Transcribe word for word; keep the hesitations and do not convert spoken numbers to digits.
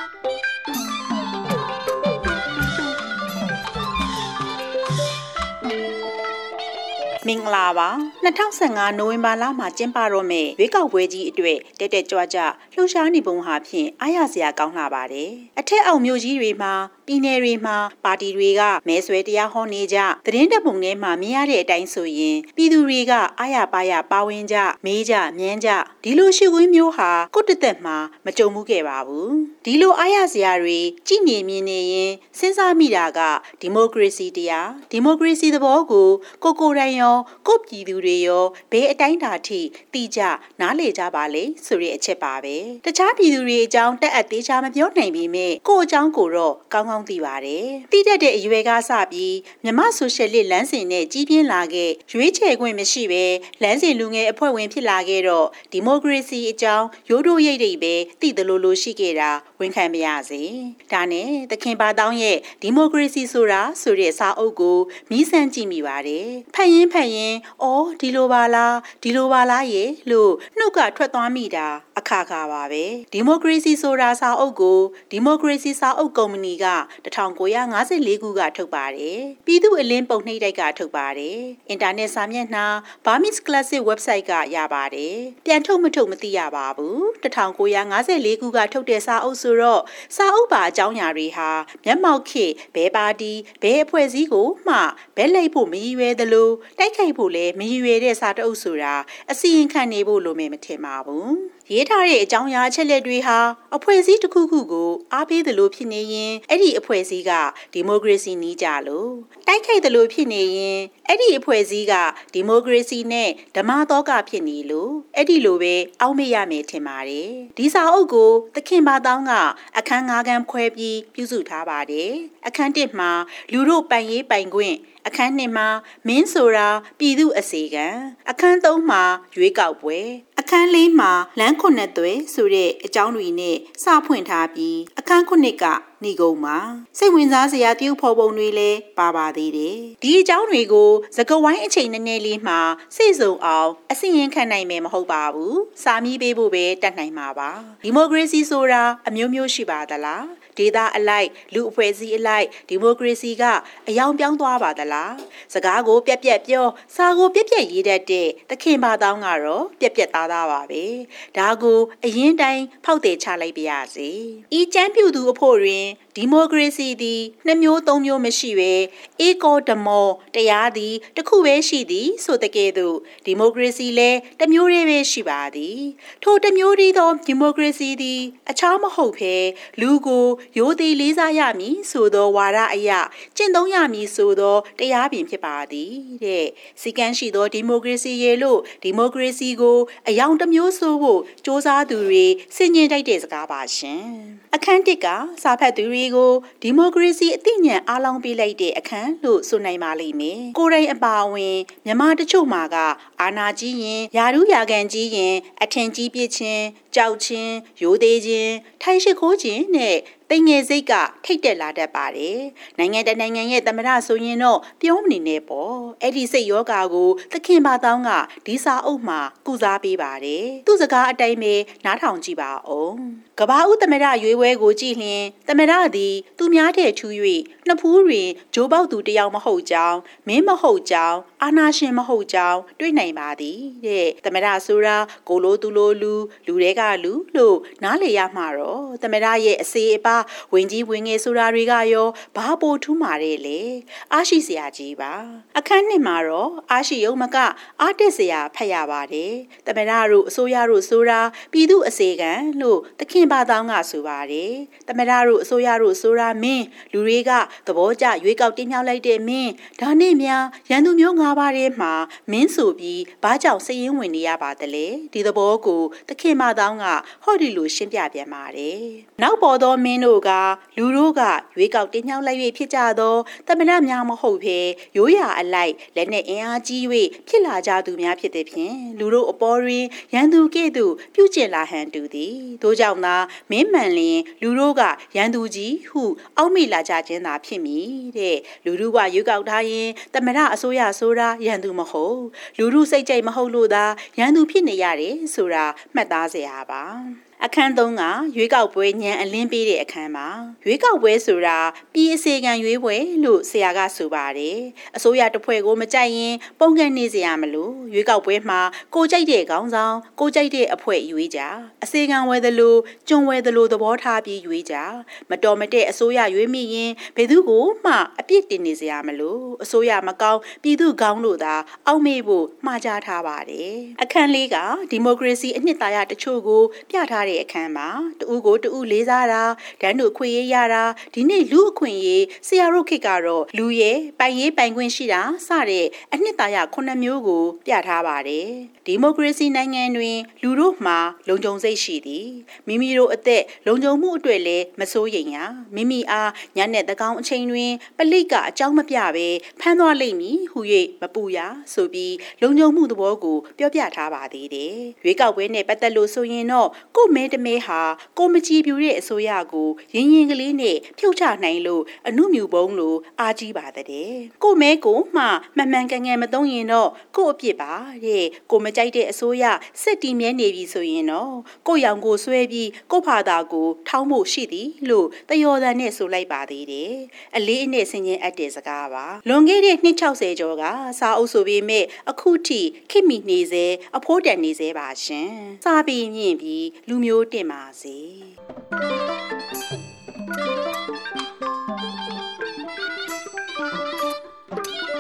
မင်္ဂလာပါ၂၀၁၅နိုဝင်ဘာလမှာကျင်းပတော့မယ်ရွေးကောက်ပွဲကြီးအတွက်တက်တက်ကြွကြလှူရှားနေပုံဟာဖြင့်အားရစရာကောင်းလာပါတယ်အထက်အောက်မြို့ကြီးတွေမှာပြည်နယ်တွေမှာပါတီတွေကမဲဆွဲတရားဟောနေကြသတင်းတပ်ပုံထဲမှာမြင်ရတဲ့အတိုင်းဆိုရင်ပြည်သူတွေကအားရပါရပါဝင်ကြမေးကြမြန်းကြဒီလိုရှိခွင့်မျိုးဟာကိုယ့်တသက်မှာမကြုံမှုခဲ့ပါဘူးဒီလိုအားရစရာတွေကြည်နေမြင်နေရင်စဉ်းစားမိတာကဒီမိုကရေစီတရားဒီမိုကရေစီသဘောကိုကိုကိုယ်တိုင်ရောကိုယ့်ပြည်သူတွေရောဘယ်အတိုင်းတာထိတိကျနားလေကြပါလေဆိုတဲ့အချက်ပါပဲတခြားပြည်သူတွေအကြောင်းတက်အပ်သေးချာမပြောနိုင်ပေမဲ့ကိုယ့်အကြောင်းကိုတော့ကောင်းကောင်းသိပါတယ်သိတတ်တဲ့အရွယ်ကစပြီးမြမဆိုရှယ်လစ်လမ်းစဉ်နဲ့ကြီးပြင်းလာခဲ့ရွေးချယ်ခွင့်မရှိဘဲလမ်းစဉ်လူငယ်အဖွဲ့ဝင်ဖြစ်လာခဲ့တော့ဒီမိုကရေစီအကြောင်းရိုးရိုးရိပ်ရိပ်ပဲသိသလိုလိုရှိခဲ့တာဝန်ခံပါရစေဒါနဲ့သခင်ပါတောင်းရဲ့ဒီမိုကရေစီဆိုတာဆိုတဲ့စာအုပ်ကိုမီးစမ်းကြည့်မိပါတယ်ဖတ်ရင်ဖတ်ရင်အော်ဒီလိုပါလားဒီလိုပါလားရေလို့နှုတ်ကထွက်သွားမိတာအခါခါပါပဲဒီမိုကရေစီဆိုတာစာအုပ်ကိုဒီမိုကရေစီစာအုပ်ကုမ္ပဏီက၁၉၅၄ခုကထုတ်ပါတယ်ပြည်သူအလင်းပုံနှိပ်တိုက်ကထုတ်ပါတယ်အင်တာနက်စာမျက်နှာ Burmese Classic website ကရပါတယ်ပြန်ထုတ်မထုတ်မသိရပါဘူး၁၉၅၄ခုကထုတ်တဲ့စာအုပ်ဆိုတော့စာအုပ်ပါအကြောင်းအရာတွေဟာမျက်မှောက်ခေဘဲပါတီဘဲအဖွဲ့အစည်းကိုမှဘဲလိုက်ဖို့မရည်ရွယ်သလိုတိုက်ခိုက်ဖို့လည်းမရည်ရွယ်တဲ့စာတအုပ်ဆိုတာအစီရင်ခံနေဖို့လိုမယ်မထင်ပါဘူးရေးထားတဲ့အကြောင်းအရာအချက်လက်တွေဟာအဖွဲ့အစည်းတစ်ခုခုကိုအားပေးသလိုဖြစ်နေရင်အဲ့ဒီအဖွဲ့အစည်းကဒီမိုကရေစီနီးကြလို့တိုက်ခိုက်သလိုဖြစ်နေရင်အဲ့ဒီအဖွဲ့အစည်းကဒီမိုကရေစီနဲ့ဓမ္မသောကဖြစ်နေလို့အဲ့ဒီလိုပဲအောက်မေ့ရမယ်ထင်ပါတယ်ဒီစာအုပ်ကိုသခင်ပါတောင်းကအခန်း၅ခန်းခွဲပြီးပြုစုထားပါတယ်အခန်း၁မှာလူတို့ပိုင်ရေးပိုင်ခွင့်အခန်းနှစ်မှာမင်းဆိုတာပြည်သူအစီကံအခန်းသုံးမှာရွေးကောက်ပွဲအခန်းလေးမှာလမ်းခုနှစ်သွဲဆိုတဲ့အကြောင်းတွေနဲ့စဖွင့်ထားပြီးအခန်းခုနှစ်ကနေကုန်မှာစိတ်ဝင်စားစရာတရုပ်ဖော်ပုံတွေလည်းပါပါသေးတယ်ဒီအကြောင်းတွေကိုစကားဝိုင်းအချိန်နည်းနည်းလေးမှာစိတ်ဆုံအောင်အစီရင်ခံနိုင်မယ်မဟုတ်ပါဘူးစာမီးပေးဖို့ပဲတတ်နိုင်မှာပါဒီမိုကရေစီဆိုတာအမျိုးမျိုးရှိပါသလားဒေသအလိုက်လူအဖွဲ့အစည်းအလိုက်ဒီမိုကရေစီကအယောင်ပြောင်းသွားပါသလားစကားကိုပြက်ပြက်ပြောစာကိုပြက်ပြက်ရေးတတ်တဲ့သခင်ပါတောင်းကတော့ပြက်ပြက်သားသားပါပဲဒါကိုအရင်တိုင်းဖောက်တယ်ချလိုက်ပါရစေဤကျမ်းပြူသူအဖို့တွင်ဒီမိုကရေစီသည်နှစ်မျိုးသုံးမျိုးမရှိပဲအေကောဓမောတရားသည်တစ်ခုပဲရှိသည်ဆိုတဲ့ကဲ့သို့ဒီမိုကရေစီလည်းတစ်မျိုးတည်းပဲရှိပါသည်ထိုတစ်မျိုးတည်းသောဒီမိုကရေစီသည်အခြားမဟုတ်ဘဲလူကိုရိုသေလေးစားရမည်ဆိုသောဝါဒအရာကျင့်သုံးရမည်ဆိုသောတရားပင်ဖြစ်ပါသည်တဲ့စီကံရှိသောဒီမိုကရေစီရဲ့လို့ဒီမိုကရေစီကိုအယောင်တစ်မျိုးဆိုဖို့စ조사သူတွေစင်ကျင်တိုက်တဲ့စကားပါရှင်အခန်းတစ်ကစာဖတ်သူတွေကိုဒီမိုကရေစီအသိဉာဏ်အားလောင်းပေးလိုက်တဲ့အခန်းလို့ဆိုနိုင်ပါလိမ့်မယ်ကိုယ်တိုင်အပါအဝင်မြန်မာတချို့မှာကအာနာကြီးရင်ယာရုယာကန်ကြီးရင်အထင်ကြီးပြစ်ခြင်းကြောက်ခြင်းရိုသေခြင်းထိုင်ရှိခိုးခြင်းနဲ့တိမ်ငယ်စိတ်ကထိတ်တက်လာတတ်ပါတယ်နိုင်ငံတနိုင်ငံရဲ့သမ္မတဆိုရင်တော့ပြုံးမနေနဲ့ပေါ့အဲ့ဒီစိတ်ယောဂါကိုသခင်ပါတောင်းကဒီစာအုပ်မှာကုစားပေးပါတယ်သူ့စကားအတိုင်းပဲနားထောင်ကြည့်ပါဦးကဘာဦးသမ္မတရွေးပွဲကိုကြည့်လျင်သမ္မတသည်သူများတဲ့ထူး၍နှစ်ဖူးတွင်ဂျိုးပေါက်သူတယောက်မဟုတ်ကြောင်းမင်းမဟုတ်ကြောင်းအာနာရှင်မဟုတ်ကြောင်းတွေးနိုင်ပါသည်တဲ့သမ္မတဆိုတာကိုလိုသူလိုလူလူတွေကလူလို့နားလေရမှာတော့သမ္မတရဲ့အစေအပါဝင်ကြီးဝင်ငယ်ဆိုတာတွေကရောဘာပိုထူးမာတဲ့လေအားရှိစရာကြီးပါအခန်းနှစ်မှာတော့အားရှိရုံမကအားတက်စရာဖတ်ရပါတယ်သမ္မတတို့အစိုးရတို့ဆိုတာပြည်သူအစေခံလို့သခင်ပါတောင်းကဆိုပါတယ်သမ္မတတို့အစိုးရတို့ဆိုတာမင်းလူတွေကသဘောကျရွေးကောက်တင်မြှောက်လိုက်တဲ့မင်းဒါနဲ့များရန်သူမျိုး၅ပါးထဲမှာမင်းဆိုပြီးဘာကြောင့်စည်ရင်းဝင်နေရပါသလဲဒီသဘောကိုသခင်ပါတောင်းကဟောဒီလိုရှင်းပြပြန်ပါတယ်နောက်ပေါ်သောမင်းတို့ကလူတို့ကရွေးကောက်တင်မြှောက်လိုက်၍ဖြစ်ကြသောသမ္မတများမဟုတ်ဘဲရိုးရာအလိုက်လက်နဲ့အင်အားကြီး၍ဖြစ်လာကြသူများဖြစ်သည်ဖြင့်လူတို့အပေါ်တွင်ရန်သူကဲ့သို့ပြုကျင့်လာဟန်တူသည်ထို့ကြောင့်သာမင်းမှန်လျင်လူတို့ကရန်သူကြီးဟုအောက်မေ့လာကြခြင်းသာဖြစ်မည်တဲ့လူတို့ကရွေးကောက်ထားရင်သမ္မတအစိုးရဆိုတာရန်သူမဟုတ်လူတို့စိတ်ကြိုက်မဟုတ်လို့သာရန်သူဖြစ်နေရတယ်ဆိုတာမှတ်သားစရာပါအခန်းသုံးကရွေးကောက်ပွဲညံအလင်းပေးတဲ့အခန်းပါရွေးကောက်ပွဲဆိုတာပြည်အစီကံရွေးပွဲလို့ဆရာကဆိုပါတယ်အစိုးရတစ်ဖွဲ့ကိုမကြိုက်ရင်ပုံကန်နေစရာမလိုရွေးကောက်ပွဲမှာကိုကြိုက်တဲ့ခေါင်းဆောင်ကိုကြိုက်တဲ့အဖွဲ့ရွေးကြအစီကံဝဲသလိုကျွန်းဝဲသလိုသဘောထားပြီးရွေးကြမတော်မတဲ့အစိုးရရွေးမိရင်ဘယ်သူကိုမှအပြစ်တင်နေစရာမလိုအစိုးရမကောင်းပြည်သူကောင်းလို့သာအောက်မေ့ဖို့မှားကြားထားပါတယ်အခန်းလေးကဒီမိုကရေစီအနှစ်သာရတချို့ကိုပြထားတဲ့အခန်းမှာတူဦးကိုတူဦးလေးစားတာဒန်းတို့ခွေရေးရတာဒီနေ့လူအခွင့်ရေးဆရာတို့ခေတ်ကတော့လူရဲ့ပိုင်ရေးပိုင်ခွင့်ရှိတာစတဲ့အနှစ်သာရခုနှစ်မျိုးကိုပြထားပါတယ်ဒီမိုကရေစီနိုင်ငံတွင်လူတို့မှာလုံခြုံစိတ်ရှိသည်မိမိတို့အသက်လုံခြုံမှုအတွက်လည်းမစိုးရိမ်ရမိမိအားညနဲ့တကောင်အချိန်တွင်ပလိတ်ကအကြောင်းမပြဘဲဖမ်းသွားလိမ့်မည်ဟု၍မပူရဆိုပြီးလုံခြုံမှုသဘောကိုပြောပြထားပါသေးတယ်ရွေးကောက်ပွဲနဲ့ပတ်သက်လို့ဆိုရင်တော့ကိုမဲတမဲဟာကိုမကြည်ပြူတဲ့အစိုးရကိုရင်းရင်ကလေးနဲ့ဖြုတ်ချနိုင်လို့အမှုမြူပုံးလို့အားကြီးပါတဲ့ကိုမဲကိုမှမှန်မှန်ကန်ကန်မသုံးရင်တော့ကိုအပြစ်ပါတဲ့ကိုမကြိုက်တဲ့အစိုးရစစ်တီးမြဲနေပြီဆိုရင်တော့ကိုရောင်ကိုဆွဲပြီးကိုဖာသာကိုထောင်းဖို့ရှိသည်လို့တယော်တန်နဲ့ဆိုလိုက်ပါသေးတယ်အလေးအနက်ဆင်ခြင်အပ်တဲ့စကားပါလွန်ခဲ့တဲ့နှစ်၆၀ကျော်ကစာအုပ်ဆိုပေမဲ့အခုထိခိမိနေစေအဖိုးတန်နေစေပါရှင်စာပေမြင့်ပြီးလူမျိုးတင်ပါစေ